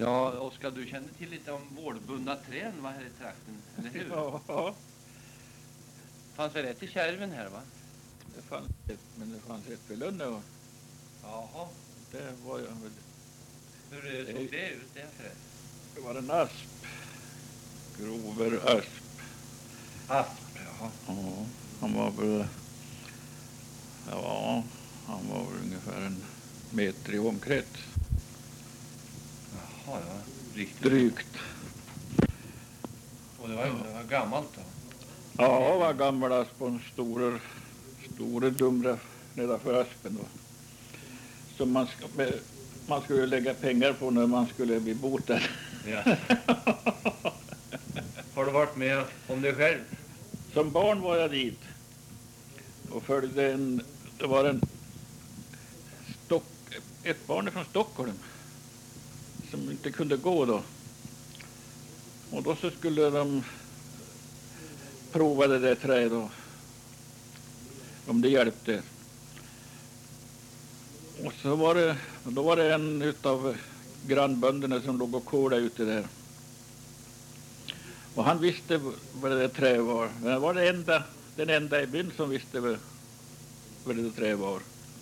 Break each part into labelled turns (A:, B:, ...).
A: Ja, Oskar, du känner till lite om vårdbundna trän, va, här i trakten, eller hur?
B: Ja,
A: Fanns väl ett i Kärven här, va?
B: det fanns ett, men det fanns ett för Lunde och
A: Jaha.
B: det var ju väl,
A: Hur såg det ut, det förresten?
B: det var en asp. Grover asp.
A: Asp, jaha.
B: Ja, han var väl, ja, han var väl ungefär en meter i omkrets.
A: Jaha, ja. Riktigt.
B: Drygt.
A: Och det var gammalt då?
B: Ja, var gammal asp på en stora dumra nedanför aspen då. Som man skulle lägga pengar på när man skulle bli botad.
A: Ja. Har du varit med om det själv?
B: Som barn var jag dit och följde det var ett barn från Stockholm som inte kunde gå då. Och då så skulle de prova det där trädet då, om det hjälpte. Och så då var det en utav grannbönderna som låg och kolade ute där. Och han visste vad det där trädet var. Men det var den enda i byn som visste vad det där trädet var.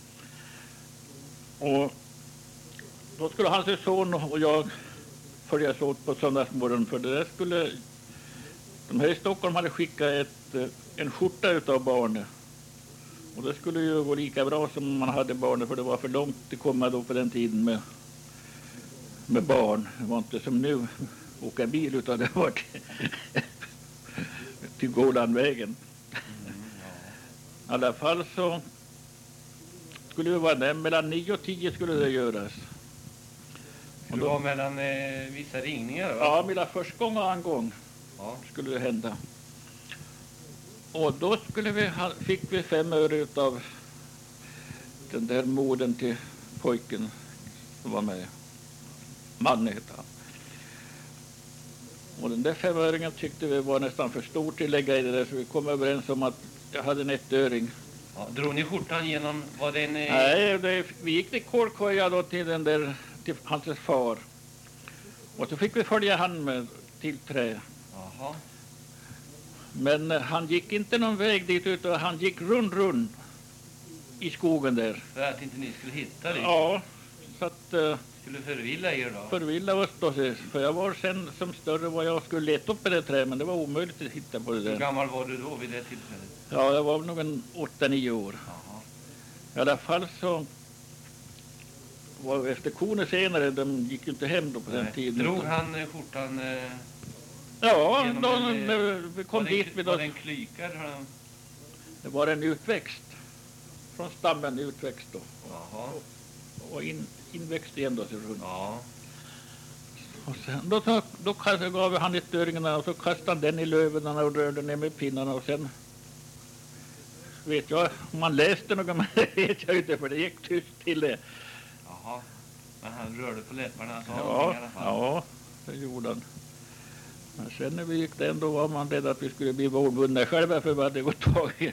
B: Och då skulle hans son och jag följas åt på söndagsmorgon, för det där skulle de här i Stockholm hade skickat en skjorta utav barnet. Och det skulle ju gå lika bra som man hade barnet, för det var för långt att komma då på den tiden med barn. Det var inte som nu åka bil, utan det var till Gålandvägen. I alla fall så skulle det vara där mellan 9 och 10 skulle det göras.
A: Och det var mellan vissa ringningar, va?
B: Ja, mellan första gång och andra gång skulle det hända. Och då fick vi 5 öre av den där moden till pojken som var med. Man heter han. Och den där 5-öringen tyckte vi var nästan för stor till att lägga i det där, så vi kom överens om att jag hade en 1-öring.
A: Ja, drog ni skjortan genom, var det en...
B: Nej, vi gick till Kolkoja då till hans far. Och så fick vi följa han med till trä.
A: Jaha.
B: Men han gick inte någon väg dit, utan han gick rund i skogen där.
A: För att inte ni skulle hitta det?
B: Ja, så att...
A: Skulle förvilla er då?
B: Förvilla oss då, för jag var sen som större vad jag skulle leta upp i det trädet, men det var omöjligt att hitta på det där.
A: Hur gammal var du då vid det tillfället?
B: Ja, jag var nog en 8-9 år.
A: Jaha.
B: I alla fall så var efter korna senare, de gick ju inte hem då på den tiden.
A: Drog han skjortan?
B: Ja, då, när vi kom dit.
A: Var det en klykar?
B: Det var en utväxt. Från stammen utväxt då.
A: Jaha.
B: Och inväxt igen då.
A: Ja.
B: Och sen, då gav han 1-öringarna och så kastade han den i löven och rörde ner med pinnarna, och sen vet jag, om man läste något, men det vet jag inte, för det gick tyst till det.
A: Jaha, men han rörde på läpparna så
B: Ja,
A: i alla fall.
B: ja, det gjorde han. Men sen när vi gick den, då var man rädd att vi skulle bli vårdbundna själva, för vi hade gått tag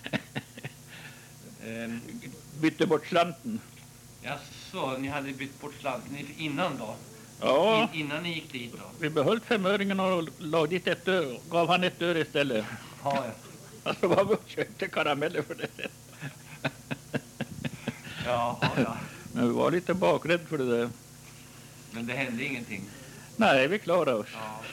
B: bytte bort slanten.
A: Jaså, ni hade bytt bort slanten innan då?
B: Ja.
A: Innan ni gick dit då?
B: Vi behöll 5-öringen och lade dit 1 öre, gav han 1 öre istället.
A: Ja.
B: Alltså var vi och köpte karameller för det.
A: Ja.
B: Men vi var lite bakrädd för det där.
A: Men det hände ingenting?
B: Nej, vi klarade oss.
A: Ja.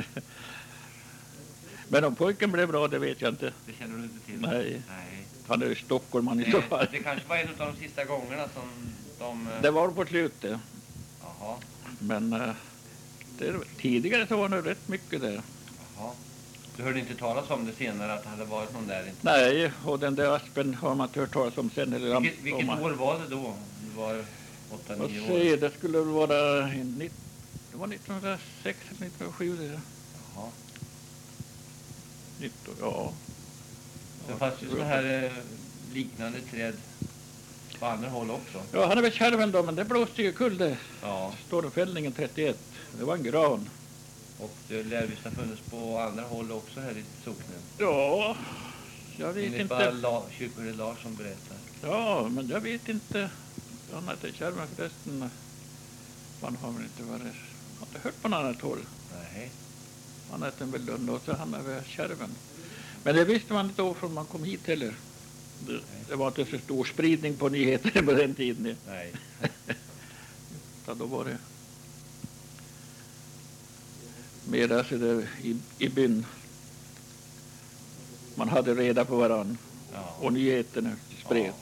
B: Men om pojken blev bra, det vet jag inte.
A: Det känner du inte till?
B: Nej. Han är i Stockholm, han i så fall.
A: Det kanske var en av de sista gångerna som de...
B: Det var på slutet.
A: Jaha.
B: Men tidigare så var det rätt mycket där.
A: Jaha. Du hörde inte talas om det senare, att det hade varit någon där? Inte?
B: Nej, och den där aspen har man inte hört talas om sen.
A: Vilket år var det då? Det var 8-9 år?
B: Det skulle vara det var 1906 eller 1907 det.
A: Jaha.
B: 19, ja.
A: Det fanns ju sådana här liknande träd på andra håll också.
B: Ja, han är väl Kärven då, men det blåste ju kull det.
A: Ja.
B: Stormfällningen 31. Det var en gran.
A: Och det lär visst ha funnits på andra håll också här i socknen.
B: Ja, jag vet
A: enligt
B: inte.
A: Vad kyrkoherde Larsson berättar.
B: Ja, men jag vet inte. Han heter Kärven förresten. Man har väl inte varit har inte hört på något annat håll.
A: Nej.
B: Annat än väl Lund och så hamnade vi Kärven. Men det visste man inte då från man kom hit heller. Det var inte så stor spridning på nyheter på den tiden.
A: Nej.
B: Så då var det mer alltså där i byn. Man hade reda på varann
A: Ja.
B: och nyheterna spreds.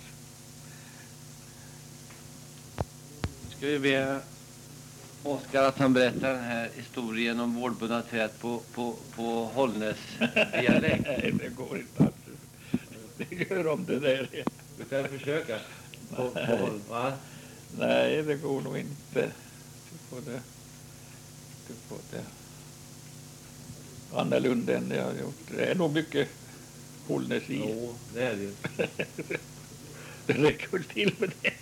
A: Ska vi be Oskar att han berättar den här historien om vårdbundna träd på Hållnäs dialekt.
B: Nej, det går inte alls. Det gör om det där.
A: Vi kan försöka. På håll, va?
B: Nej, det går nog inte. Du får det annorlunda än det jag har gjort. Det är nog mycket Hållnäs i.
A: Jo, det är det ju.
B: Det räcker väl till med det.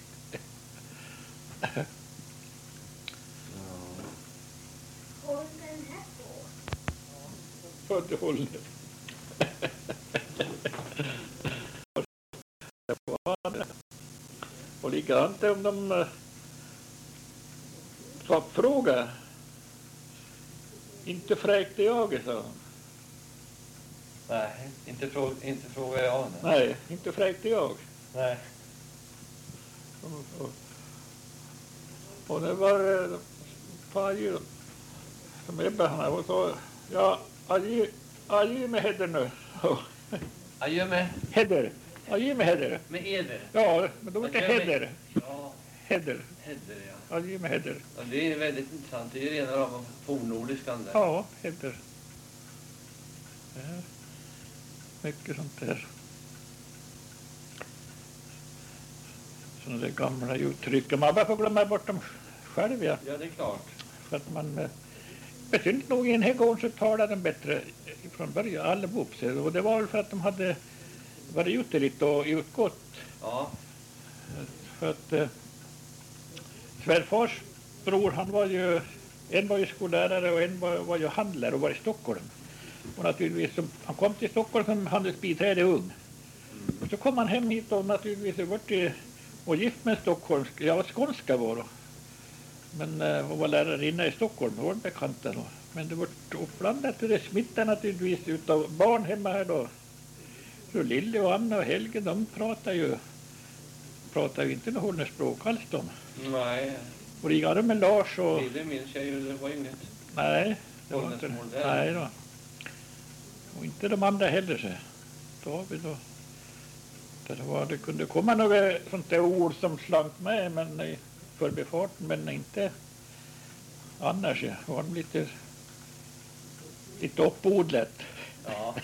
B: Född i Hållnäs. Och likadant om de fråga. Inte fräkte jag, sa han.
A: Nej, inte frågar jag.
B: Nej, inte fräkte jag.
A: Nej.
B: Och det var Paji som Ebbe han och så, ja, adjö med Hedder nu.
A: Adjö med
B: Adjö med Hedder.
A: med eder.
B: Ja, men då var det
A: Adjö med-
B: Hedder.
A: Ja,
B: Hedder.
A: Hedder, ja.
B: Adjö med Hedder.
A: Ja, det är väldigt intressant. Det är ju rena rama fornnordiskan där.
B: Ja, Hedder. Det är mycket sånt där. Sådana där gamla uttryck. Man bara får glömma bort dem själv, ja.
A: Ja, det är klart.
B: För att man besynt nog i den här gången så talade de bättre från början, allihop. Och det var väl för att de hade varit ute lite och utgått.
A: Ja,
B: För att svärfars bror, en var ju skollärare och en var ju handlare och var i Stockholm. Och naturligtvis, han kom till Stockholm som handelsbiträde ung. Och så kom han hem hit och naturligtvis var gift med en stockholmsk, skånska var då. Men hon var lärarinna i Stockholm, det var en bekanta då. Men det var uppblandat, det smittade naturligtvis utav barn hemma här då. Så Lille och Anna och Helge, de pratar ju inte med Hållnässpråk alls de.
A: nej.
B: Och rigade med Lars och...
A: Det minns jag ju, det var inget.
B: Nej, det var inte
A: Hållnäsmål där.
B: Nej då. Och inte de andra heller så. David då. Det kunde komma några sånt där ord som slank med men i förbifarten, men inte annars var de lite uppodlat.
A: Ja.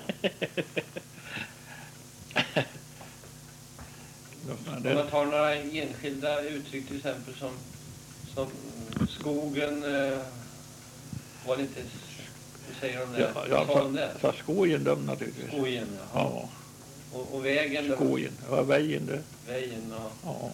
A: Om man tar några enskilda uttryck till exempel som skogen var det inte, hur säger de det?
B: Ja,
A: Sa de det?
B: sa skogen de naturligtvis.
A: Skogen, ja.
B: Ja,
A: Och vägen,
B: skogen. Ja, vägen det.
A: vägen och...
B: Ja.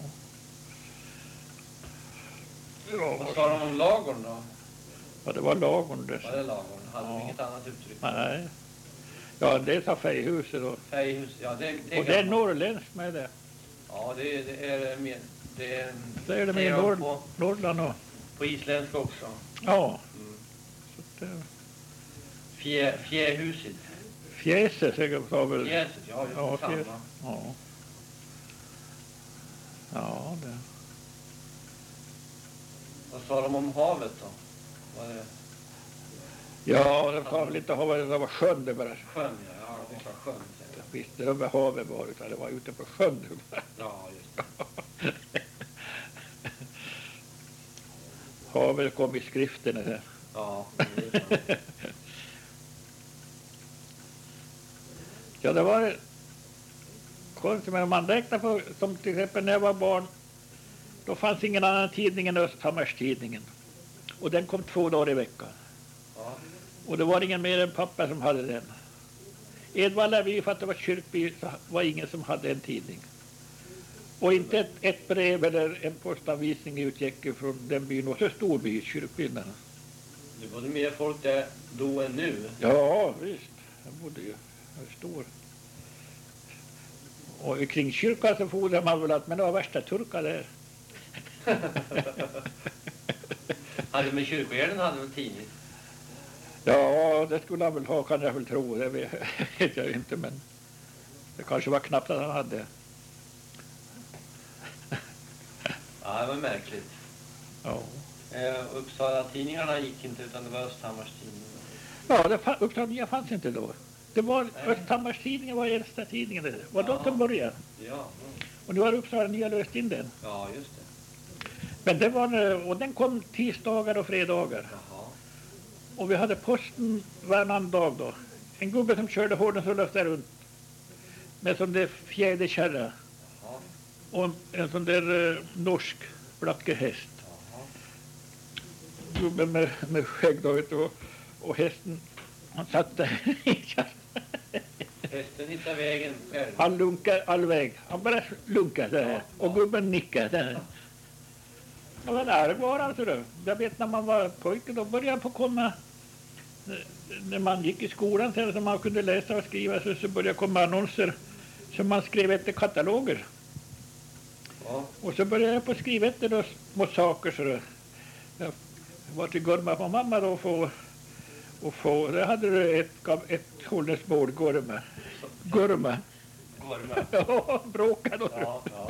A: Vad sa de om lagorn då?
B: Ja, det var lagom det.
A: Var det lagorn? Hade de inget annat uttryck?
B: Nej. Ja, det sa Fejhuset då.
A: Färghus, ja det är
B: Och det är
A: gammalt.
B: norrländskt med det.
A: Ja, det är mer... Det är
B: Det med
A: säger de
B: Norrland och...
A: på isländska också.
B: Ja.
A: Mm.
B: Så det,
A: Fjähuset.
B: fjäset säkert sa väl...
A: Fjäset, ja, just
B: Ja,
A: samma.
B: fjäs. Ja. Ja, det...
A: Vad sa de om havet då? Var det
B: Ja, det sa väl inte havet, det var sjön det bara.
A: sjön? Ja, det var sjön. säger jag.
B: Visst, det var havet var utan det var ute på sjön.
A: Ja, just det.
B: Havet kom i skrifterna där.
A: Ja, det är sant.
B: Ja, det var konstigt, men om man räknar på, som till exempel när jag var barn, då fanns ingen annan tidning än Östhammarstidningen. Och den kom 2 dagar i veckan.
A: Ja,
B: Och det var ingen mer än pappa som hade den. Edvalla vi, för att det var kyrkby, så var ingen som hade en tidning. Och inte ett brev eller en postanvisning utgick från den byn. Och så stor by, kyrkbyn.
A: det var det mer folk där då än nu.
B: Ja, visst. Jag bodde ju. Jag är stor. Och kring kyrkan så fodrar man väl att men det var värsta turkar där.
A: Hade med kyrkoherden hade väl tidning?
B: Ja, det skulle han väl ha, kan jag väl tro. Det vet jag inte, men det kanske var knappt att han hade.
A: Ja, det var märkligt.
B: Ja,
A: Uppsala-tidningarna gick inte utan det var Östhammars tidning.
B: ja Uppsala fanns inte då. Det var Östhammars tidningen var äldsta tidningen. Det var då från början.
A: Ja,
B: Och nu har Uppsala Nya löst in den.
A: ja, just det.
B: Men det var, och den kom tisdagar och fredagar.
A: Jaha.
B: Och vi hade posten varannan dag då. En gubbe som körde hården och löftade runt. Med sån där fjäderkärra.
A: Jaha.
B: Och en sån där norsk blackehäst.
A: Jaha.
B: Gubben med skägg då, vet du, och hästen, han satt där i kärran.
A: Hästen hittade vägen själv.
B: Han lunkade all väg. Han bara lunkade där. Och gubben nickade där. Och men där var alltså då. Jag vet när man var pojke då började på komma. När man gick i skolan sen så man kunde läsa och skriva så började komma annonser som man skrev efter kataloger.
A: Ja.
B: Och så började jag på skriva efter då små saker så då. Jag var till Gurma på mamma då och få. Där hade du ett hållnesmål, Gurma. Gurma.
A: Gorma.
B: Ja, bråkade då.
A: Ja, ja.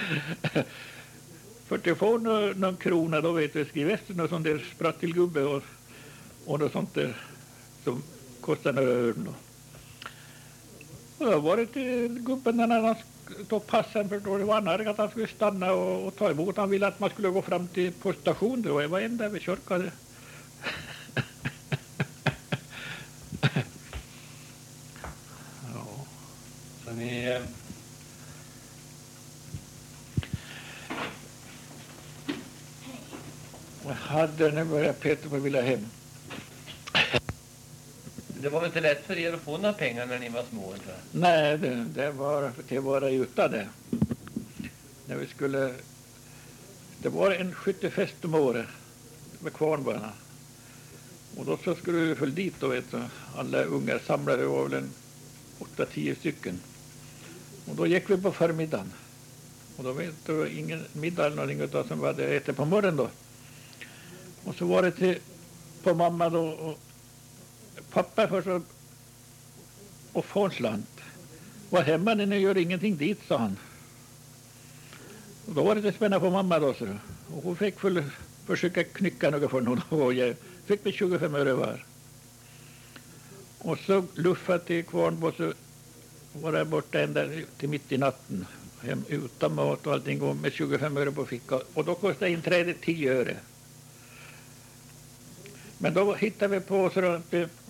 B: För att få någon krona då vet du, skriv efter någon sån där sprattelgubbe och något sånt där som kostar några öron. Och då var det till gubben när han tog passen för då det var annan att han skulle stanna och ta emot. Han ville att man skulle gå fram till poststationen då. Jag var en där vid kyrkan. Ja.
A: Så ni...
B: Vad hade nu börjat Peter på vilja hem?
A: Det var inte lätt för er att få några pengar när ni var små, inte?
B: Nej, det var utan det. När vi skulle... Det var en skyttefest om året med Kvarnbarna. Och då så skulle vi följa dit då, vet du. Alla unga samlade, det var väl en 8-10 stycken. Och då gick vi på förmiddagen. Och då vet du, ingen middag eller någonting utav som vi hade ätit på morgonen då. Och så var det till på mamma då och pappa först och få en slant. Var hemma när ni gör ingenting dit, sa han. Och då var det spänna på mamma då. Så. Och hon fick försöka knycka något för någon och jag fick med 25 öre var. Och så luffade till Kvarnbo så var jag borta ända till mitt i natten. Hem utan mat och allting och med 25 öre på ficka. Och då kostade inträdet 10 öre. Men då hittade vi på så att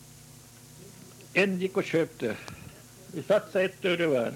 B: en gick och köpte. Vi satsade 1 öre var.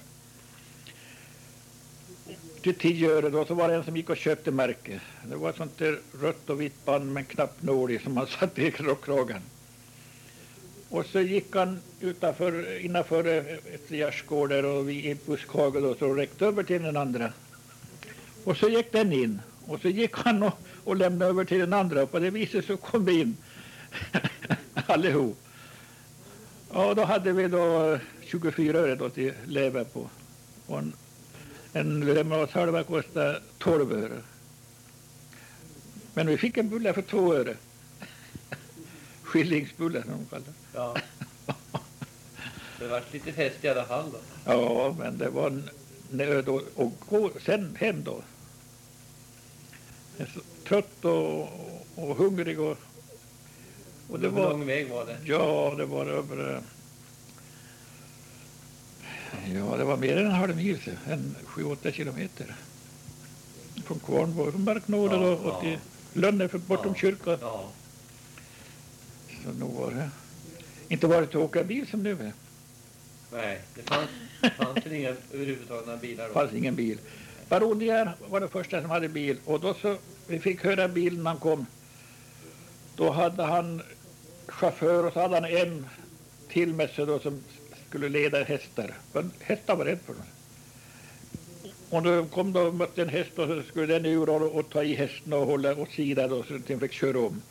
B: Till 10 öre då så var det en som gick och köpte märke. Det var sånt där rött och vitt band med en knapp nål i som man satte i rockkragen. Och så gick han innanför ett gärdsgård där och vi i buskaget och så räckte över till den andra. Och så gick den in. Och så gick han och lämnade över till den andra. Och på det viset så kom vi in. Allihop. Ja, då hade vi då 24 öre då till lever på. Och en lemonadsalva kostade 12 öre. Men vi fick en bulle för 2 öre. Skillingsbulle som de kallar det.
A: Ja. Det var lite fest i alla fall då.
B: Ja, men det var en nöd och gå sen hem då. Jag är så trött och hungrig och det
A: Hur
B: var
A: lång väg var det?
B: ja, det var över det var mer än en halv mil, en 7-8 kilometer. Från Kvarnbo, från Barknåda
A: Ja,
B: och till Lönne bortom kyrkan.
A: Ja.
B: Så nog var det. Inte var det att åka bil som nu är.
A: Nej, det fanns väl inga överhuvudtaget några bilar
B: Det
A: då.
B: fanns ingen bil. Baronier var det första som hade bil. Och då så, vi fick höra bilen när han kom. Då hade han chaufför och så hade han en till med sig då som skulle leda hästar. Men hästar var rädd för dem. Och då kom då och mötte en häst och så skulle den ur och ta i hästen och hålla åt sidan då så att den fick köra om.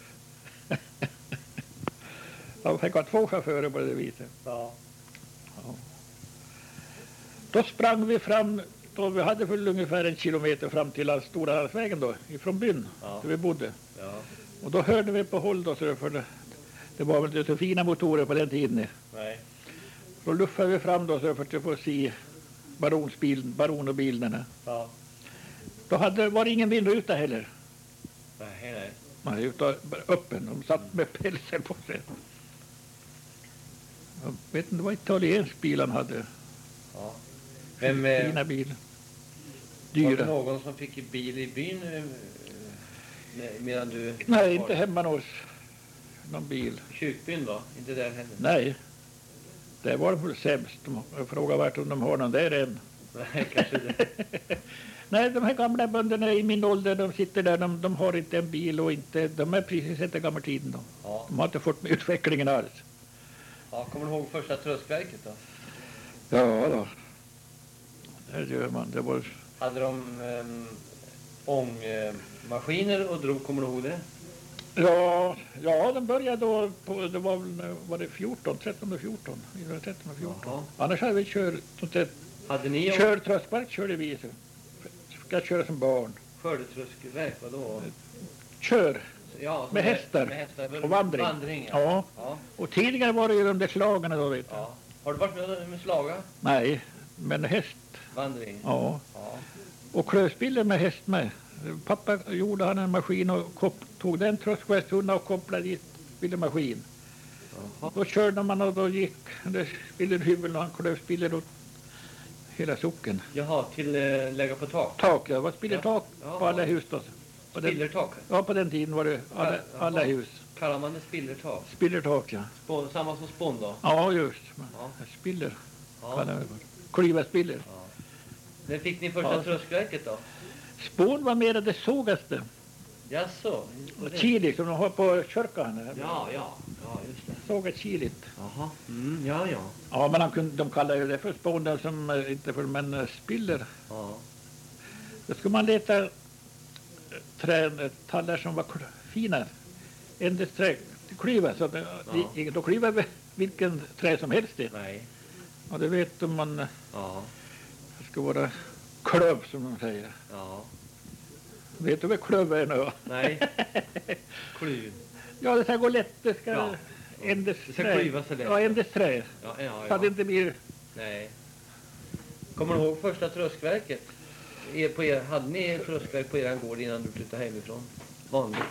B: De fick ha 2 chaufförer på det viset.
A: Ja.
B: Ja. Då sprang vi fram, då vi hade väl ungefär 1 kilometer fram till Stora Halsvägen då, ifrån byn,
A: Ja.
B: där vi bodde.
A: Ja.
B: Och då hörde vi på håll då, så det var väl inte så fina motorer på den tiden.
A: Nej.
B: Då luffade vi fram då så för att få se baron och bilarna.
A: Ja.
B: Då var det ingen vindruta heller.
A: Nej.
B: Nej, utan bara öppen. De satt med pälsen på sig. Jag vet inte, det var italiensk bil han hade.
A: Ja.
B: Fina bil.
A: Var
B: Dyra.
A: det någon som fick bil i byn medan du...
B: Nej, inte hemma hos någon bil.
A: Kyrkbyn då? Inte där heller?
B: Nej. Det var väl sämst. Jag frågar vart om de har någon där än.
A: Nej, kanske det.
B: Nej, de här gamla bönderna i min ålder, de sitter där, de har inte en bil och inte, de är precis efter gamla tiden då.
A: Ja.
B: De har inte fått med utvecklingen alls.
A: Ja, kommer du ihåg första tröskverket då?
B: Ja då. Det gör man. Det var...
A: Hade de ångmaskiner och drog, kommer du ihåg det?
B: Ja, de började då på, det var det 13 och 14.
A: Jaha.
B: Annars hade vi
A: Hade ni
B: körtröskverk körde vi. Ska köra som barn.
A: skördetröskverk, vadå?
B: Kör.
A: Ja,
B: Med hästar. Och vandring. Ja.
A: Ja.
B: Och tidigare var det ju de där slagarna då, vet du.
A: Ja. Har du varit med slaga?
B: Nej, men häst.
A: Vandring?
B: Ja.
A: Ja.
B: Och klövspiller med häst med. Pappa gjorde han en maskin och tog den tröskverkshundan och kopplade dit spillermaskin.
A: Jaha.
B: Då körde man och då gick det spillerhyveln och han klövspiller åt hela socken.
A: Jaha, till lägga på tak?
B: Tak, det var spillertak
A: Ja.
B: på alla hus då.
A: Spillertak?
B: Ja, på den tiden var det alla hus.
A: Kallar man det spillertak?
B: Spillertak, ja.
A: Samma som spån då?
B: Ja, just.
A: Ja.
B: Spiller.
A: Ja.
B: Klyva spiller.
A: Ja. När fick ni första tröskverket då?
B: Spån var mer det sågaste.
A: Jaså?
B: Chili som de har på kyrkan.
A: Ja, just det.
B: Sågat chilit.
A: Jaha. Ja.
B: Ja, men de kallar ju det för spån som inte för men spiller.
A: Ja.
B: Då ska man leta tallar som var fina. Ändesträck, klyva. Så då klyver vi vilken trä som helst.
A: Nej.
B: Ja, det vet om man
A: Ja.
B: det ska vara klöv som de säger.
A: Ja.
B: Vet du vad klöv är nu?
A: Nej. Klyv.
B: Ja, det ska gå lätt. Det ska
A: Ja. Det ska klyva så lätt.
B: Ja, ändesträ.
A: Ja.
B: Så att det inte blir...
A: Nej. Kommer du ihåg första tröskverket? Hade ni tröskverk på er gård innan du flyttade hemifrån? Vanligt?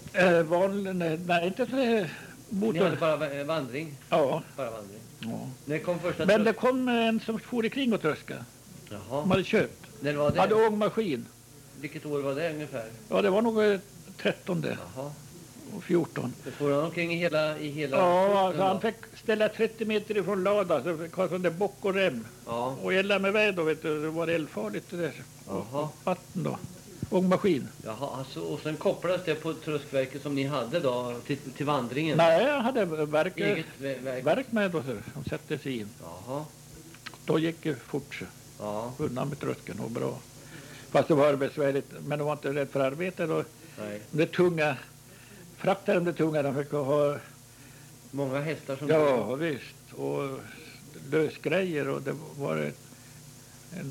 B: Nej, inte så här
A: Ni hade bara vandring?
B: Ja.
A: Bara vandring.
B: Ja.
A: När kom första
B: Men det kom en som for ikring och tröska.
A: Jaha.
B: De hade köpt.
A: När var det?
B: Hade ångmaskin.
A: Vilket år var det ungefär?
B: Ja, det var nog 13
A: Jaha.
B: och 14.
A: Så får han omkring i hela
B: Ja,
A: porten
B: alltså han
A: då?
B: fick ställa 30 meter ifrån lada. Så fick ha sån där bock och rem.
A: Ja.
B: Och elda med ved då, vet du. Det var eldfarligt det där.
A: Jaha.
B: Och vatten då. Ångmaskin.
A: Jaha, alltså, och sen kopplades det på tröskverket som ni hade då till vandringen?
B: Nej, jag hade
A: Eget verk?
B: verk med då, som satte sig in.
A: Jaha.
B: Då gick det fort så.
A: Ja.
B: Undan med tröskeln och bra. Fast det var besvärligt. Men de var inte rädd för arbete då.
A: Nej.
B: Det tunga, fraktade det tunga, de fick ha,
A: Många hästar som...
B: ja visst, och lösgrejer och det var en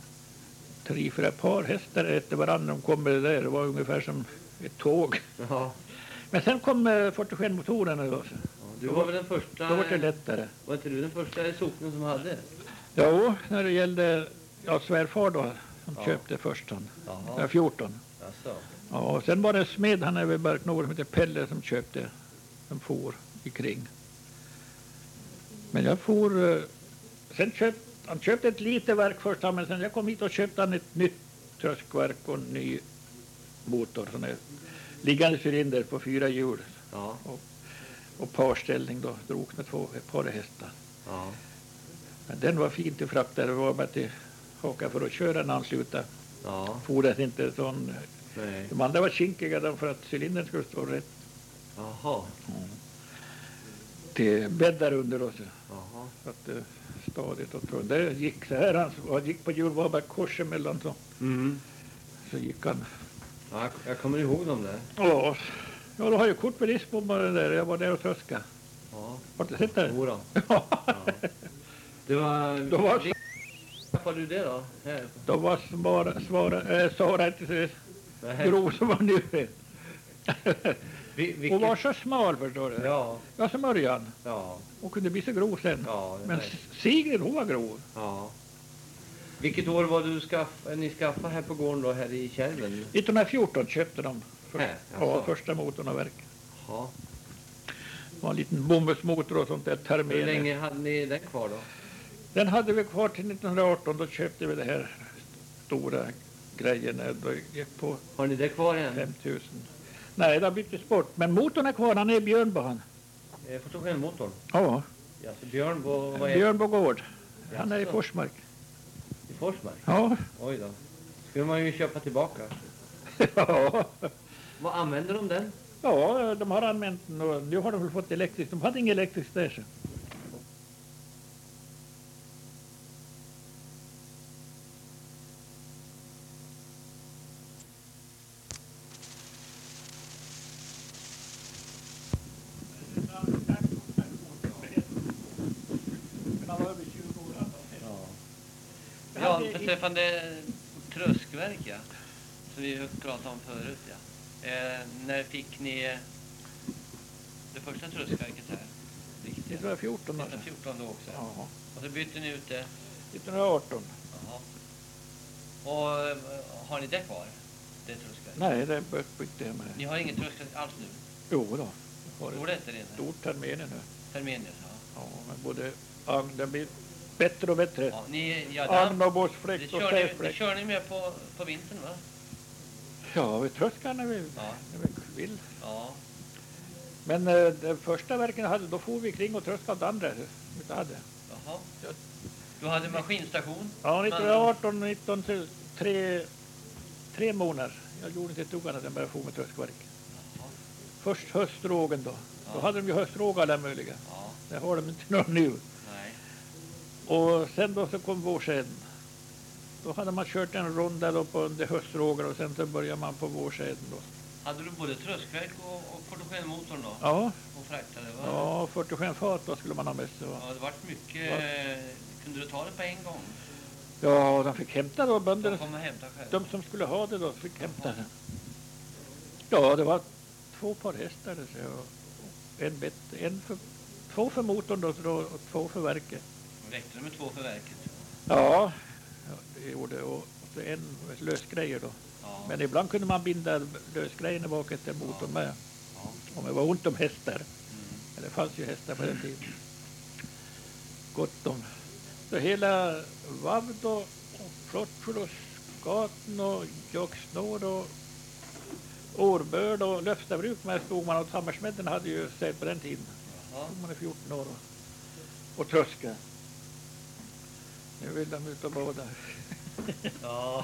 B: 3-4 par hästar efter varandra. De kom med det där, det var ungefär som ett tåg.
A: Ja.
B: Men sen kom fortigenmotorerna då.
A: Ja, du var väl den första...
B: Då var det lättare.
A: Var inte du den första i socknen som hade?
B: Jo, när det gällde svärfar då, som
A: Ja.
B: köpte först han.
A: Jaha.
B: 14.
A: Alltså.
B: Ja, och sen var det en smed, han är väl Barknor, som heter Pelle, som köpte, som for ikring. Men jag for, han köpte ett litet verk först, men sen jag kom hit och köpte han ett nytt tröskverk och en ny motor, sån här liggande cylinder på 4 hjul.
A: Ja.
B: Och parställning då, drogs med ett par hästar.
A: Ja.
B: Men den var fint i frakt där, det var bara till haka för att köra den ansluta.
A: Ja.
B: Fordras inte sån.
A: Nej.
B: De andra var kinkiga för att cylindern skulle stå rätt.
A: Jaha.
B: Till bäddar under oss.
A: Jaha.
B: Så att stadigt och tungt. Det gick så här, han gick på hjul, var bara kors emellan så. Så gick han.
A: Ja, jag kommer ihåg dem där.
B: Ja, då har jag kortbevis på den där. Jag var där och tröska.
A: Ja.
B: Har du sett det?
A: Jodå.
B: Ja.
A: Det var...
B: Då var
A: Vad du det då? Här.
B: Då var Sara inte så
A: Nej.
B: grov som var nu. Och var så smal, förstår du.
C: Ja,
B: Ja, som Örjan.
C: ja,
B: Och kunde bli så grov sen.
C: ja. det
B: Men
C: är-
B: Sigrid, hon var grov.
C: Ja. Vilket år var ni skaffade här på gården då, här i Kärven?
B: 1914 köpte de
C: Här,
B: ja,
C: alltså.
B: första motorn av verket.
C: Ja.
B: Det var en liten bomullsmotor och sånt där,
C: Hur
B: terminer.
C: länge hade ni den kvar då?
B: Den hade vi kvar till 1918, då köpte vi det här stora grejen. Då gick på
C: Har ni det kvar än?
B: 5 000. Nej, det har bytts bort. Men motorn är kvar, han är i Björnban.
C: Fotogenmotorn?
B: Ja,
C: Ja, så Björn, vad är
B: Björnbo gård. Han är i
C: Jaså.
B: Forsmark.
C: i Forsmark?
B: Ja.
C: Oj då. Skulle man ju köpa tillbaka.
B: Ja.
C: Vad använder de den?
B: Ja, de har använt den och nu har de väl fått elektriskt. De hade ingen elektriskt där så.
A: Ja, beträffande tröskverk, ja, som vi pratade om förut, ja. När fick ni det första tröskverket här? Riktigt?
B: 1914 då.
A: 1914 då också.
B: Ja,
A: Och så bytte ni ut det.
B: 1918.
A: Jaha. Och har ni det kvar? Det tröskverket?
B: Nej, det bytte jag med.
A: Ni har inget tröskverk alls nu?
B: Jo då. Jag har
A: Går
B: ett
A: det inte det?
B: stort terminer nu.
A: Terminius, ja.
B: Ja, men både det blir bättre och bättre.
A: Ja, det
B: Agn och båtsfläkt och
A: kör
B: särsfläkt.
A: ni med på vintern, va?
B: Ja, vi tröskar när vi
A: Ja.
B: vill.
A: Ja.
B: Men det första verken hade, då får vi kring och tröskade åt andra. Vi hade.
A: Jaha. Du hade maskinstation?
B: Ja, 1918, 19, tre månader. Jag gjorde inte ett dugg annat än bara få med tröskverk.
A: Jaha.
B: Först höstrågen då. Då
A: Ja.
B: hade de ju höstråg alla möjliga.
A: Ja.
B: Det har de inte någon nu.
A: Nej.
B: Och sen då så kom vårsäden. Då hade man kört en runda då på under höstrågar och sen så började man på vårsäden då.
A: Hade du både tröskverk och fotogenmotorn då?
B: Ja,
A: Och fraktade, va?
B: ja 45 fat då skulle man ha med sig. Va?
A: Ja, det vart mycket. Kunde du ta det på en gång?
B: Ja, de fick hämta då, bönderna.
A: De kom och hämta själv.
B: De som skulle ha det då fick hämta det. Ja, det var 2 par hästar det, så, och en bett, två för motorn då, och 2 för verket.
A: Räckte det med 2 för verket?
B: Ja, det gjorde och så en lösgrejer då.
A: Ja.
B: Men ibland kunde man binda lösgrejerna bak efter motorn med.
A: Ja.
B: Om det var ont om hästar.
A: Mm.
B: Eller det fanns ju hästar på den tiden. Gott om. Så hela Vavd och Flottfjord och Skaten och Jocksnår och Årbörd och Löfstabruk med stod man och Hammarsmedden hade ju sig på den tiden.
A: Jaha.
B: Stod man i 14 år och tröska. Nu vill de ut och bada.
A: Ja.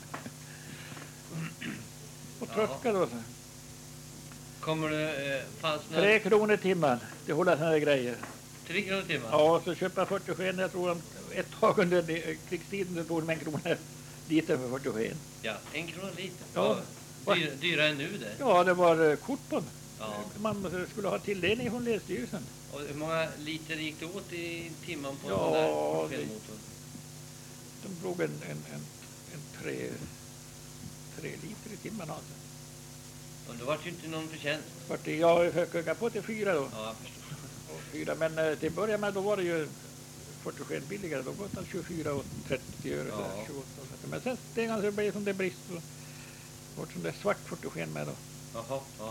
B: Och tröska då.
A: Kommer det, fanns det
B: 3 kronor timmen till hålla såna här grejer.
A: 3 kronor i timmen?
B: Ja, så köpa 40 sken. Jag tror ett tag under krigstiden så tog de 1 krona liter för 40 sken.
A: Ja, 1 krona liter.
B: Ja.
A: Dyrare än nu det.
B: Ja, det var kort på den.
A: Ja.
B: Man skulle ha tilldelning från länsstyrelsen.
A: Och hur många liter gick det åt i timmen på
B: Ja,
A: den där
B: det-
A: fotogenmotorn?
B: De drog en 3 liter i timmen alltså.
A: Och det var ju inte någon förtjänst.
B: Jag högg på till 4 då.
A: Ja, jag förstår.
B: Och 4, men till början med då var det ju 40 sken billigare. Då kostade 24 och 30 öre.
A: Ja.
B: Så 28, men sen steg han så det blev som det brist. Och vart som det svart 40 sken med då.
A: Jaha, ja.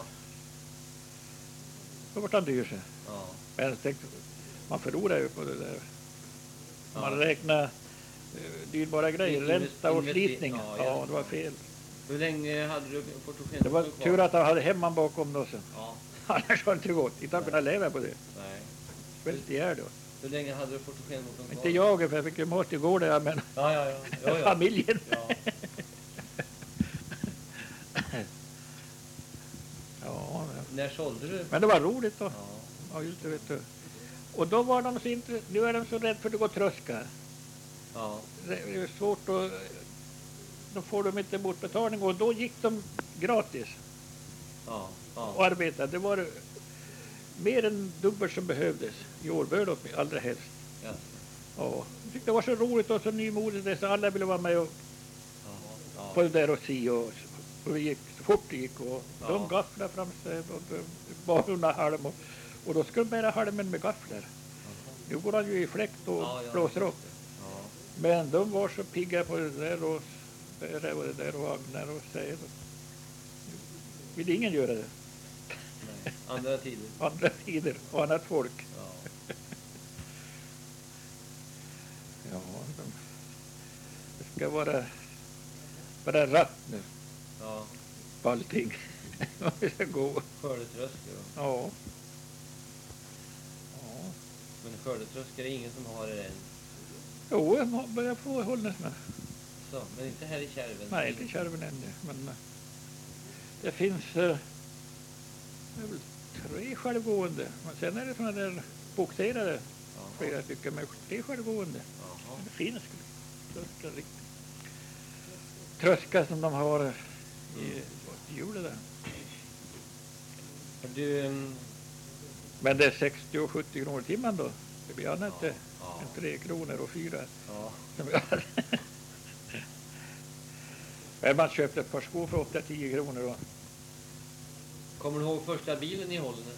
B: Då vart han dyr sig.
A: Ja.
B: Men jag tänkte, man förlorar ju på det där.
A: Ja.
B: Man räknar dyrbara grejer, ränta och slitning.
A: Ja,
B: Ja,
A: ja.
B: det var fel.
A: Hur länge hade du fotogenmotorn
B: Det var tur att han hade hemman bakom då sen.
A: Ja,
B: Annars var det inte gått. Inte han kunnat leva på det.
A: nej.
B: Svält ihjäl då.
A: Hur länge hade du fotogenmotorn kvar?
B: Inte jag, för jag fick ju mat igår där, men
A: Ja. Ja.
B: familjen.
A: Ja.
B: Ja,
A: När sålde du?
B: men det var roligt då.
A: Ja.
B: Ja, just det, vet du. Och då var de så inte, nu är de så rädda för att gå tröskar.
A: Ja.
B: Det är svårt att, då får de inte motbetalning och då gick de gratis
A: Ja.
B: och
A: Ja.
B: arbetade. Det var mer än dubbelt som behövdes i Årböd allra helst.
A: Ja.
B: Ja, jag tyckte det var så roligt och så nymodigt det, så alla ville vara med och,
A: Ja.
B: på det där och si och vi gick fort det gick och
C: Ja.
B: de gafflade fram sig och bar under halm och då skulle de bära halmen med gafflar. Nu går han ju i fläkt och blåser upp.
C: Ja.
B: Men de var så pigga på det där och bära och det där och agnar och säger. Vill ingen göra det.
C: Nej. Andra tider.
B: Andra tider och annat folk.
C: Ja.
B: Ja, det ska vara rätt nu
C: Ja.
B: på allting. Vi ska gå.
C: Skördetröskor.
B: Ja. Ja.
C: Men skördetröskor är ingen som har det än.
B: Jo, jag börjar få hållnas med.
C: Så, men inte här i Kärven.
B: Nej, inte i Kärven ännu. Men det finns det är väl 3 självgående. Men sen är det sådana där bogserade flera stycken med 3 självgående.
C: Jaha.
B: Det finns tröskar som de har i hjulet där.
C: Du,
B: Men det är 60 och 70 kronor i timmen då. Det blir annat
C: Ja,
B: än 3 kronor och 4.
C: ja.
B: Men man köpte ett par skor för 8-10 kronor då.
C: Kommer du ihåg första bilen i Hållnäs?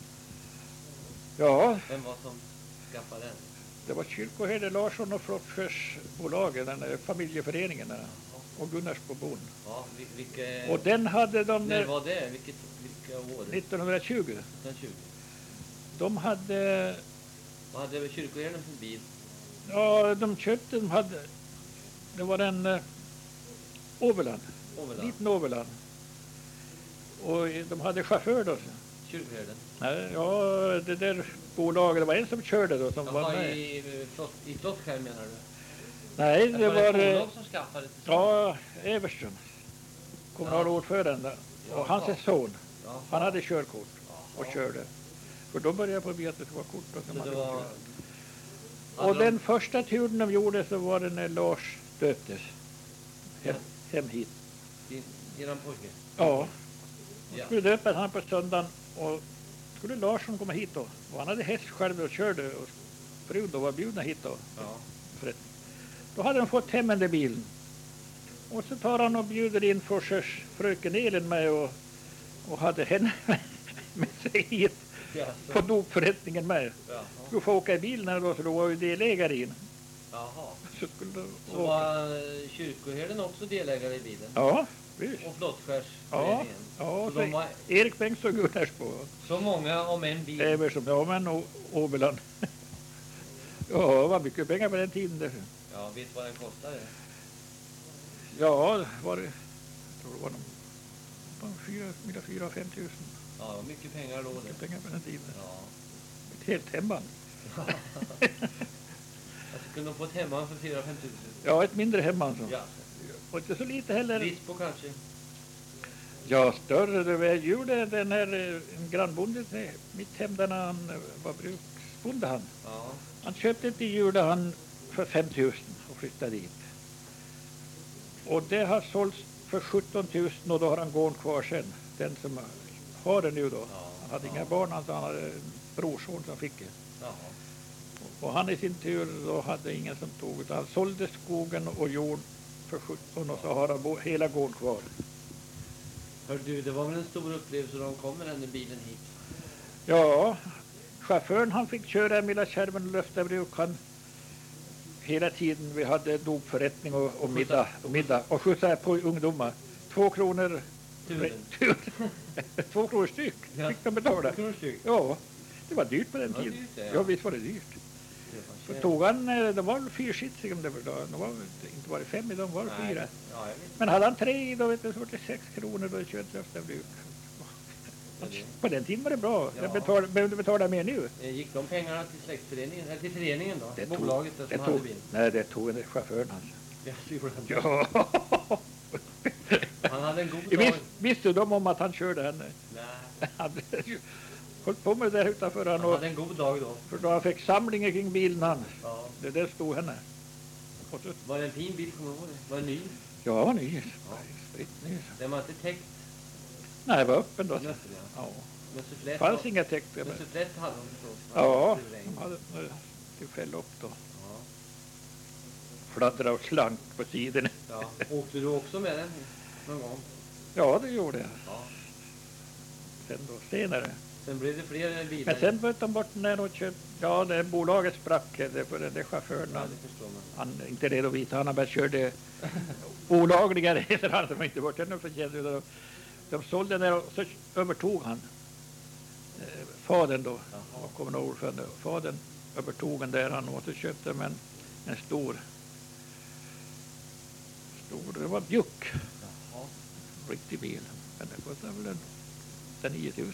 B: Ja,
C: Vem var som skaffade den?
B: det var kyrkoherde Larsson och Flottskärsbolaget, den där familjeföreningen där. Och Gunnarsbobon.
C: Ja, vilka...
B: Och den hade de
C: När var det? Vilka år?
B: 1920.
C: 1920.
B: De hade,
C: Vad hade kyrkoherden för bil?
B: ja de köpte, det var en Overland,
C: Overland.
B: liten Overland. Och de hade chaufför då.
C: Kyrkoherden?
B: Nej, ja, det där bolaget, det var en som körde då som var
C: Jaha,
B: med.
C: i Flottskär menar du?
B: Nej, det
C: Var det ett
B: var
C: bolag som skaffade det?
B: ja, Everström, kommunalordförande där.
C: Ja.
B: Och hans son,
C: Ja.
B: han hade körkort och
C: Jaha.
B: körde. För då började jag på att det skulle vara kort. Och,
C: Så det var...
B: och den första turen de gjorde så var det när Lars döptes hem hit.
C: Eran pojke?
B: Ja,
C: Ja.
B: skulle döpas han på söndagen och skulle Larsson komma hit då. Och han hade häst själv och körde och frun då var bjudna hit då.
C: Ja.
B: Då hade de fått hem den där bilen. Och så tar han och bjuder in Forsers fröken Elin med och hade henne med sig hit
C: Ja,
B: på dopförrättningen med.
C: Jaha.
B: Skulle få åka i bilen då, så då var ju delägare in.
C: Jaha.
B: Så skulle
C: Så var kyrkoherden också delägare i bilen?
B: ja, visst.
C: Och Flottskärsföreningen?
B: Ja,
C: Så de var
B: Erik Bengtsson och Gunnarsbo.
C: så många om en bil?
B: Även som ja, men Åberland. Ja, det var mycket pengar på den tiden. Där.
C: Ja, vet vad den kostade?
B: Ja, var det, jag tror det var de 4-5 tusen.
C: Ja, det var mycket pengar då det.
B: Mycket pengar på den tiden.
C: Ja.
B: Ett helt hemman.
C: Alltså kunde de få ett hemman för 4-5 tusen?
B: Ja, ett mindre hemman. Så.
C: Ja.
B: Och inte så lite heller.
C: Rispo kanske?
B: Ja, större. Det var gjorde den här en grannbonde till mitt hem där han var bruksbonde han.
C: Ja.
B: Han köpte ett hjul han för 5 000 och flyttade dit. Och det har sålts för 17 000 och då har han gården kvar sen. Den som har det nu då.
C: Ja.
B: Han hade inga barn, alltså han hade en brorson som fick det.
C: Jaha.
B: Och han i sin tur då hade ingen som tog det. Han sålde skogen och jord för 17 och så har han hela gården kvar.
C: Hör du, det var väl en stor upplevelse de kom med den där bilen hit?
B: Ja, chauffören han fick köra mellan Kärven och Löftabruk. Han hela tiden vi hade dopförrättning och middag och skjutsa på ungdomar. 2 kronor
C: Turen.
B: 2 kronor styck
C: Ja.
B: fick de betala.
C: Kronor styck.
B: Ja, det var dyrt på den
C: Ja,
B: tiden.
C: dyrt det, ja.
B: Ja, visst var det dyrt. Så tog han, det var väl 4-sitsig om det var då. Det var inte var det 5 idag, var det 4.
C: Ja, jag vet.
B: Men hade han 3 då vet du, så var det 6 kronor då köpte Löftabruk.
C: Ja, det-
B: På den tiden var det bra.
C: Ja.
B: Jag behövde betala mer nu.
C: Gick de pengarna till släktföreningen, eller till föreningen då?
B: Det tog-
C: Bolaget där som hade bilen?
B: Nej, det tog en chauffören hans.
C: Ja, det gjorde han.
B: Ja.
C: Han hade en god
B: Visst,
C: dag.
B: visste de om att han körde henne?
C: Nej,
B: Han höll på med det där utanför han
C: han
B: och
C: hade en god dag då.
B: för då han fick samlingen kring bilen han.
C: Ja.
B: Det där stod henne. Och så,
C: Var det en fin bil, kommer du ihåg det? Var den ny?
B: ja, han var ny. Spritt ny.
C: Den var inte täckt.
B: Nej, det var öppen då.
C: Nötter, ja.
B: Ja.
C: Men
B: Det
C: sufflett
B: fanns
C: var-
B: inga täckte.
C: men
B: Men,
C: sufflett hade de förstås.
B: ja,
C: Det
B: de
C: regnade.
B: hade det fäll upp då.
C: Ja.
B: Fladdra och slank på sidorna.
C: Ja. Åkte du också med den någon gång?
B: Ja, det gjorde jag.
C: Ja.
B: Sen då, senare.
C: Sen blev det fler bilar.
B: Men sen bytte de bort den där och köpte, ja, det bolaget sprack, det chauffören,
C: Ja, det förstår man.
B: han inte redovisa, han har bara körde olagliga resor, han hade inte varit ännu förtjänst. De sålde den och så övertog han, fadern då,
C: Jaha.
B: och kommunalordförande. Fadern övertog den där han och så köpte de en stor, det var Bjuck,
C: Jaha.
B: riktig bil. Men det kostade väl en 9 000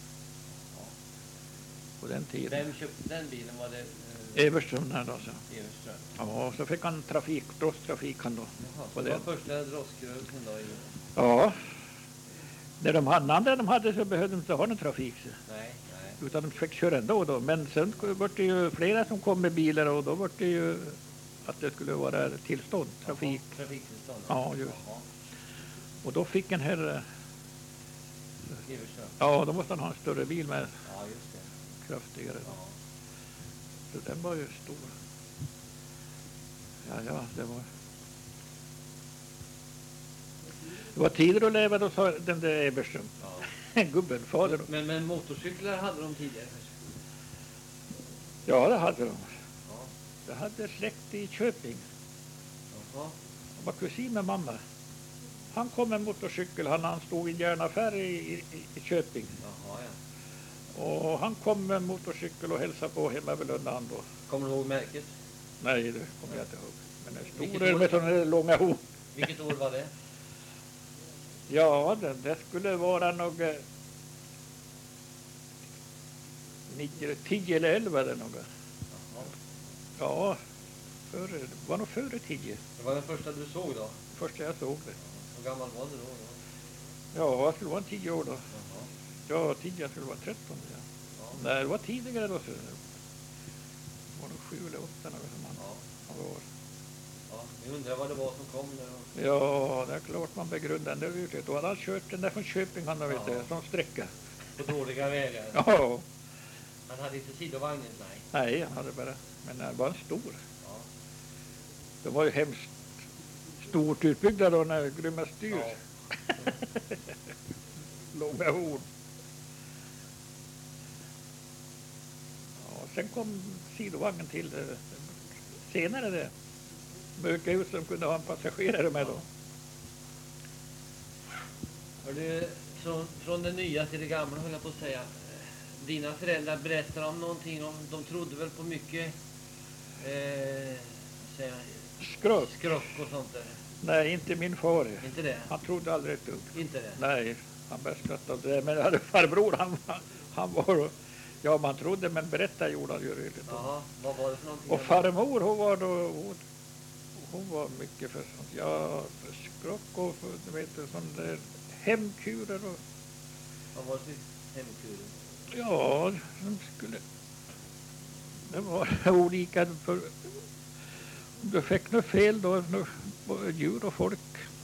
B: på den tiden.
C: Vem köpte den bilen? Var det
B: Everström där då så.
C: Everström?
B: Ja, så fick han drosstrafik han då.
C: Jaha,
B: på
C: så det var
B: den.
C: första droskrörelsen då?
B: Ja. När de andra de hade så behövde de inte ha någon trafik. Så.
C: Nej.
B: Utan de fick köra ändå då. Men sen var det ju flera som kom med bilar och då var det ju att det skulle vara tillstånd, trafik.
C: Jaha, trafiktillstånd?
B: Ja, just.
C: Jaha.
B: Och då fick en herre,
C: Everström?
B: ja då måste han ha en större bil med
C: Ja, just det.
B: kraftigare.
C: Ja.
B: Så den var ju stor. Ja, det var tider att leva då, sa den där Everström.
C: Ja.
B: Gubben, fadern.
C: Men motorcyklar hade de tidigare?
B: Ja, det hade de.
C: Ja.
B: Det hade släkt i Köping.
C: Jaha.
B: Han var kusin med mamma. Han kom med motorcykel, han stod i en järnaffär i Köping.
C: Jaha, ja.
B: Och han kom med motorcykel och hälsade på hemma vid Lönnan då.
C: Kommer du ihåg märket?
B: Nej, det kommer jag inte ihåg. Men en
C: Vilket
B: stor
C: år?
B: med sådana där långa horn.
C: Vilket år var det?
B: Ja, det skulle vara nog 10 eller 11 eller något.
C: Jaha.
B: Ja, det var nog före 10.
C: Det var den första du såg då?
B: Första jag såg det.
C: Hur gammal var du då?
B: Ja, jag skulle vara 10 år då.
C: Jaha.
B: Ja, 10, jag skulle vara 13. Ja.
C: Ja.
B: Nej, det var tidigare då. Så det var nog 7 eller 8 något som han var.
C: Ja, vi undrar vad det var som kom där.
B: Ja, det är klart man begrundar det ut. Då hade han kört den där från Köping, han har vet det, som sträcka.
C: På dåliga vägar.
B: Ja,
C: Han hade inte sidovagnen, nej.
B: nej, han hade bara, men det var en stor.
C: Ja.
B: Det var ju hemskt stort utbyggda då när grymma styr.
C: Ja.
B: Långa horn. Ja, sen kom sidovagnen till senare det. Mycket hus som kunde ha en passagerare med då.
C: Hör du, från det nya till det gamla höll jag på att säga. Dina föräldrar berättar om någonting, de trodde väl på mycket skrock och sånt där.
B: Nej, inte min far.
C: Inte det?
B: Han trodde aldrig ett dugg.
C: Inte det?
B: Nej, han började skratta åt det. Men jag hade farbror, han var, ja man trodde, men berätta gjorde han ju riktigt.
C: Jaha, vad var det för någonting?
B: Och farmor, hon var mycket för sånt. Ja, för skrock och för, du vet, sånt där hemkurer och
C: Vad var det för hemkurer?
B: ja, de skulle, det var olika för, om du fick något fel då, djur och folk,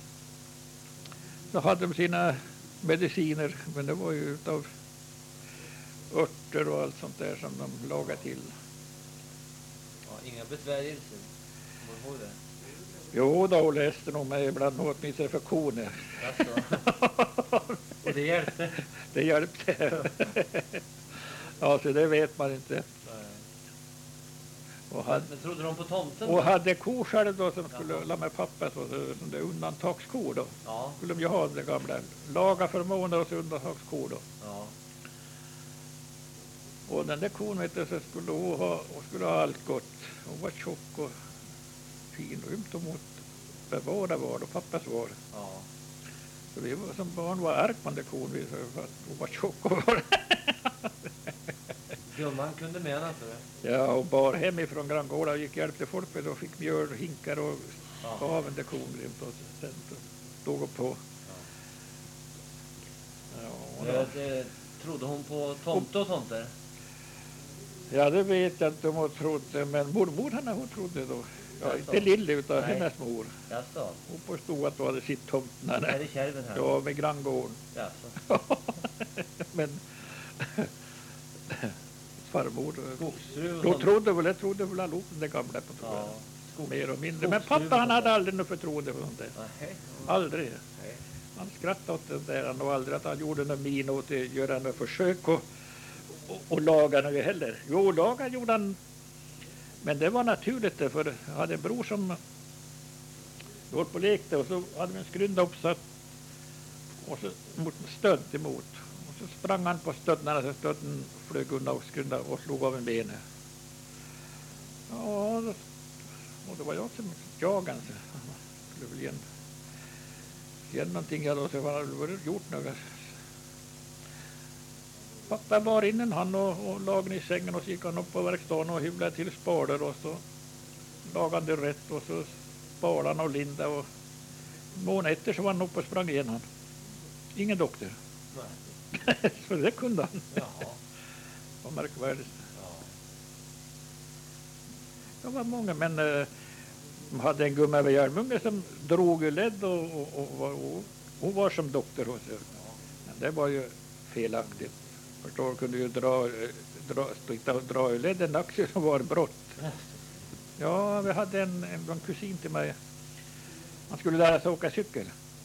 B: så hade de sina mediciner, men det var ju utav örter och allt sånt där som de lagade till.
C: Ja, inga besvärjelser. Kommer du ihåg det?
B: Jo då, och läste nog mig ibland åtminstone för koner.
C: Alltså. Och det hjälpte?
B: Det hjälpte. Ja, så det vet man inte.
C: Nej.
B: Och
C: Men trodde de på tomten?
B: och
C: då?
B: hade kor själv då som skulle
C: Jaha.
B: la med pappa så det undantagskor då.
C: Ja,
B: Skulle de ju ha det gamla. Laga förmåner och så undantagskor då.
C: ja.
B: Och den där kon vet du, så skulle hon skulle ha allt gott. Hon var tjock och fin och ömt emot bevara var och pappas var.
C: Ja.
B: Så vi var, som barn var arg på den där kon för att hon var tjock och var.
C: Gumman kunde mena för det.
B: Ja, och bar hemifrån granngården och gick hjälpte folk med och fick mjöl, hinkar och
C: Ja.
B: av den där kon grymt och sen stod upp på. Ja, och då-
C: Trodde hon på tomte och sånt där?
B: ja, det vet jag inte om hon trodde, men mormor hon trodde då. Ja,
C: Jaså?
B: inte Lilly utan
C: Nej.
B: hennes mor.
C: Jaså?
B: Hon påstod att hon hade sitt tomten
C: Här
B: här.
C: i kärven här?
B: Ja, med granngården.
C: Jaså?
B: Men farmor,
C: Skogsfru och
B: då
C: sånt?
B: trodde väl allihop det gamla på tror jag.
C: Ja.
B: Mer och mindre. Men
C: Skogsfru
B: pappa han
C: och
B: hade
C: sånt.
B: aldrig något förtroende för sånt där.
C: Nej.
B: Aldrig.
C: Nej.
B: han skrattade åt det där. Han nog aldrig att han gjorde någon min åt att göra några försök och laga något heller. Jo, laga gjorde han. Men det var naturligt det, för jag hade en bror som går på lekte och så hade vi en skrynda uppsatt och så mot en stöd emot. Och så sprang han på stödden så stödden flög undan och skrynda och slog av en benet. Ja, och det var jag som jagade så han skulle väl igen någonting jag då så var det väl gjort något. Pappa var innan han och lagade i sängen och så gick han upp på verkstaden och hyvlade till spader och så lagade det rätt och så sparade han och linda och månad efter så var han uppe och sprang igen han. Ingen doktor.
C: Nej.
B: Så det kunde han.
C: Jaha.
B: Vad märkvärdigt.
C: Ja.
B: Det var många, men de hade en gumma vid Järmunge som drog ur ledd och hon var som doktor hos sig. Men det var ju felaktigt. Förstår, kunde ju dra ur ledd en axel som var brott. Ja, vi hade en kusin till mig. Han skulle lära sig åka cykel.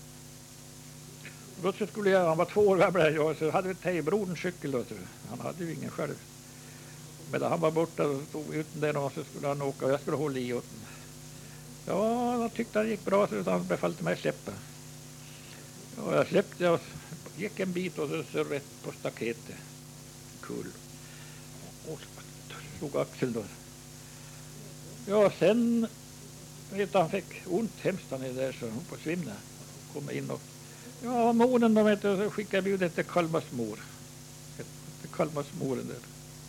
B: Då så skulle han var 2 år gammal och så hade vi tejbrodern cykel då. Så han hade ju ingen själv. Men han var borta och tog ut den och så skulle han åka och jag skulle hålla i åt den. Ja, jag tyckte det gick bra så han befallde mig att släppa. Ja, jag släppte och gick en bit och så rätt på staketet. Kul. Och slog axeln då. Ja, sen vet han fick ont hemskt han är där så hon får svimna. Komma in och ja, moden då vet du, så skickade vi ut efter Kalmars mor. Efter Kalmars mor där.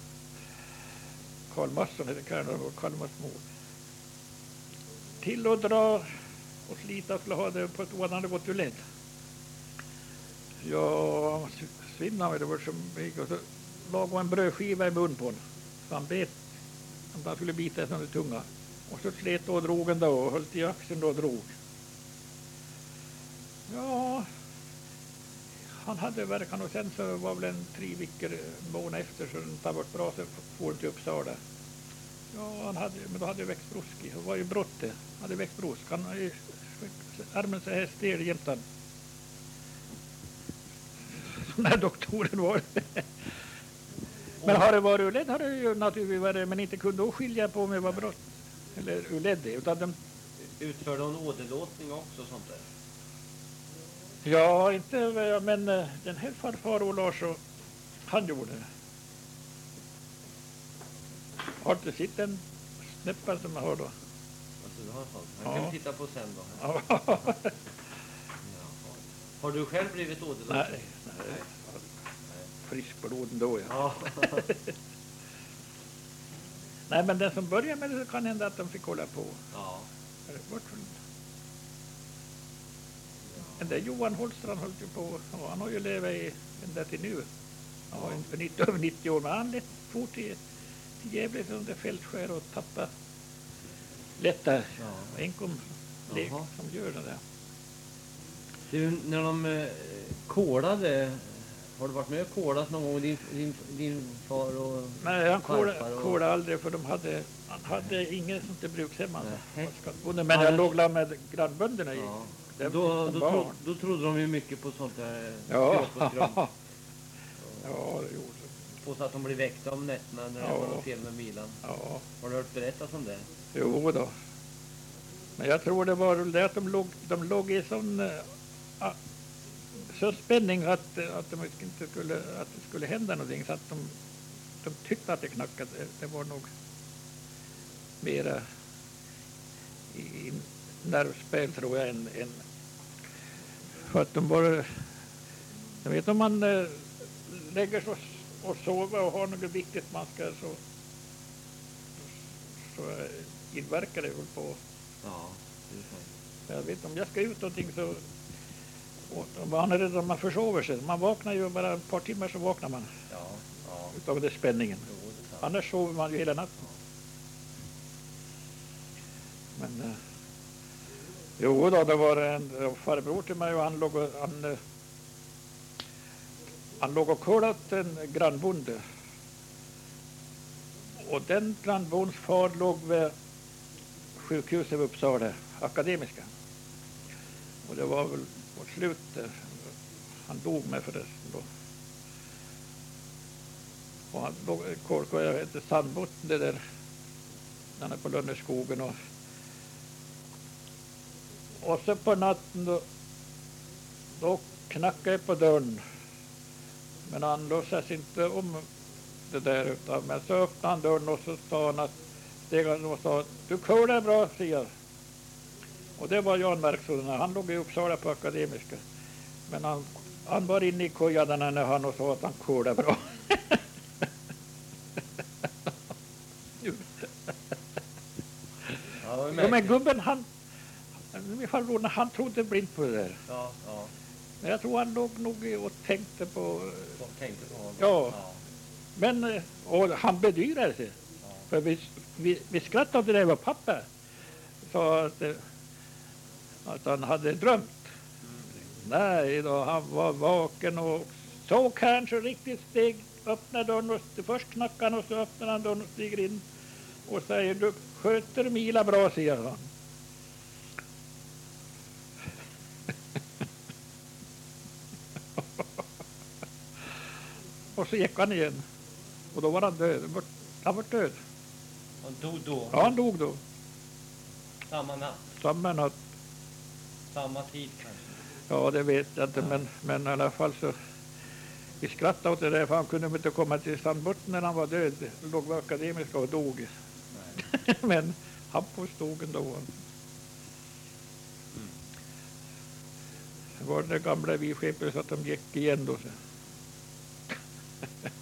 B: Karl Masson heter Kärnan och Kalmars mor. Till att dra och slita skulle ha det på ett år han hade gått ur led. Ja, svimnade det var som och så lagade en brödskiva i mun på honom. Så han bet. Han skulle bita sig under tunga. Och så slet och drog den då och höll i axeln då och drog. Ja, han hade verkan och sen så var väl en 3 veckor månad efter så den tar bort bra så får till Uppsala. Ja, men då hade växt broski. Det var ju brott det. Han hade växt brosk. Han hade ju armen så här stel jämt han. Sån här doktoren var det. Men har det varit urledd har det ju naturligtvis varit, men inte kunde skilja på med vad brott. Eller urledd det, utan de...
C: Utförde hon åderlåtning också och sånt där?
B: Ja, inte, men den här farfar Lars och han gjorde det. Har inte sett en snäppa som jag har då?
C: Alltså du har sånt. Jag
B: Ja.
C: kan titta på sen då.
B: Ja.
C: Jaha. Har du själv blivit åderlåten?
B: Nej. Friskbloden då, ja.
C: Ja.
B: Nej, men den som börjar med det så kan hända att de fick hålla på.
C: Ja.
B: Men det Johan Holstrand höll ju på, och han har ju levat i ända till nu. Han har inte över 90 år, men han lät fort till Gävle under fältskär och tappa lätta enkom lek
C: Jaha.
B: som gör det där.
C: Du, när de kolade, har du varit med och kolat någon gång din far och
B: Nej, han
C: farfar och...
B: kolade aldrig för han hade ingen sånt där brukshem.
C: Nej.
B: Men jag låg där med grannbönderna i.
C: Ja.
B: Det
C: Då,
B: var som barn.
C: då trodde de ju mycket på sånt där
B: Ja.
C: skrap och skrum.
B: Ja, det gjorde de.
C: Och så att de blir väckta om nätterna när det
B: Ja.
C: var något fel med bilen.
B: Ja,
C: Har du hört berättas om det?
B: jo då. Men jag tror det var det att de låg i sån spänning att de inte skulle, att det skulle hända någonting så att de tyckte att det knackade. Det var nog mera i nervspel tror jag än för att de bara jag vet om man lägger sig och sover och har något viktigt man ska så inverkar det väl på.
C: Ja, det är sant.
B: Jag vet om jag ska ut någonting så och man är rädd om man försover sig. Man vaknar ju bara ett par timmar så vaknar man
C: Ja,
B: utav den spänningen.
C: jo, det är sant.
B: Annars sover man ju hela natten. Men jo då, det var en farbror till mig och han låg och kolat en grannbonde. Och den grannbondens far låg vid sjukhuset i Uppsala, Akademiska. Och det var väl på slutet. Han dog med förresten då. Och han låg i Kolkoja, jag heter Sandbotten, det där. Den är på Lönneskogen. Och så på natten då knackade jag på dörren. Men han låtsas inte om det där. Men så öppnade han dörren och så sa han steg han och sa, du kurar bra, säger. Och det var Jan Marksson. Han låg i Uppsala på Akademiska. Men han var inne i kojan när han och sa att han kurar bra.
C: Ja,
B: Ja, men gubben han trodde blint på det där.
C: Ja.
B: Men jag tror han låg nog och tänkte på...
C: Tänkte på honom.
B: Ja. Men och han bedyrade sig.
C: Ja.
B: För vi skrattade åt det där var pappa. Sa att han hade drömt. Nej då, han var vaken och så kanske riktigt steg, öppnade dörren och först knackade han och så öppnade han dörren och stiger in och säger, du sköter Mila bra, säger han. Och så gick han igen. Och då var han död. Han var död.
C: Han dog då?
B: Ja, han dog då.
C: Samma natt?
B: Samma natt.
C: Samma tid kanske?
B: Ja, det vet jag inte. Men i alla fall så... Vi skrattade åt det där för han kunde inte komma till Sandbotten när han var död. Han låg vid Akademiska och dog. Men han påstod ändå. Det var det gamla vidskepet så att de gick igen då.